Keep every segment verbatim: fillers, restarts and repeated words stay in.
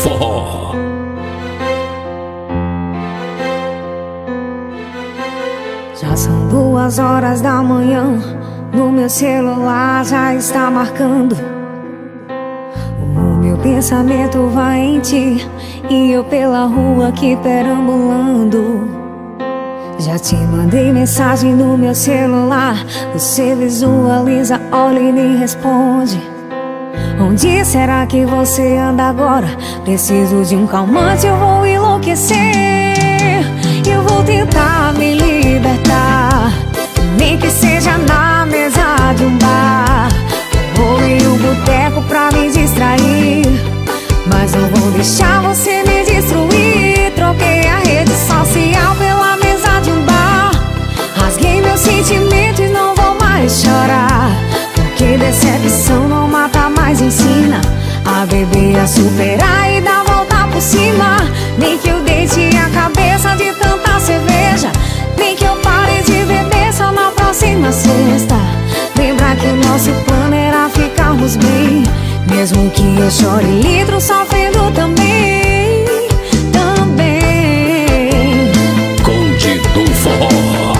Forró. Já são duas horas da manhã, no meu celular já está marcando. O meu pensamento vai em ti e eu pela rua aqui perambulando. Já te mandei mensagem no meu celular, você visualiza, olha e nem responde. Onde será que você anda agora? Preciso de um calmante, eu vou enlouquecer. Eu vou tentar me libertar, nem que seja na mesa de um bar. Vou em um boteco pra me distrair, mas não vou deixar você me destruir. Troquei a rede social pela mesa de um bar. Rasguei meus sentimentos e não vou mais chorar, porque decepção não mata, mas ensina a beber, a superar e dar volta por cima. Nem que eu deite a cabeça de tanta cerveja, nem que eu pare de beber só na próxima sexta. Lembrar que o nosso plano era ficarmos bem, mesmo que eu chore litros sofrendo também, também. Conde do Forró.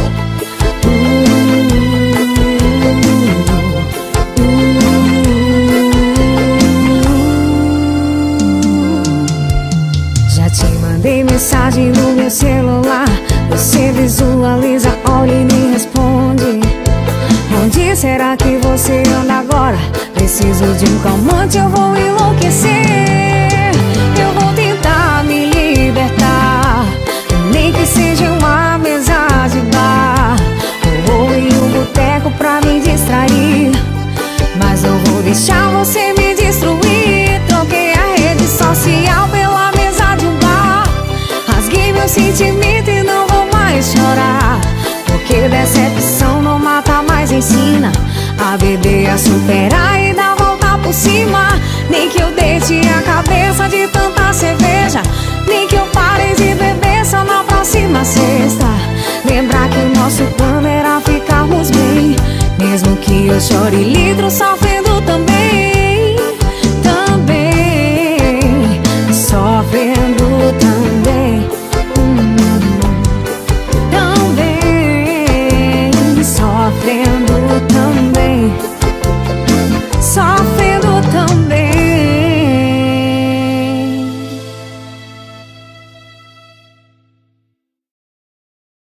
Já te mandei mensagem no meu celular, você visualiza, olha e nem responde. Onde será que você anda agora? Preciso de um calmante, eu vou enlouquecer. Eu vou tentar me libertar, nem que seja uma mesa de bar. Vou em um boteco pra me distrair, mas não vou deixar você me destruir. Troquei a rede social pela mesa de um bar. Rasguei meu sentimento e não vou mais chorar, porque decepção não mata, mas ensina a beber, a superar e dar volta por cima. Nem que eu deite a cabeça de tanta cerveja, nem que eu pare de beber só na próxima sexta. Lembrar que o nosso plano era ficarmos bem, mesmo que eu chore litros sofrendo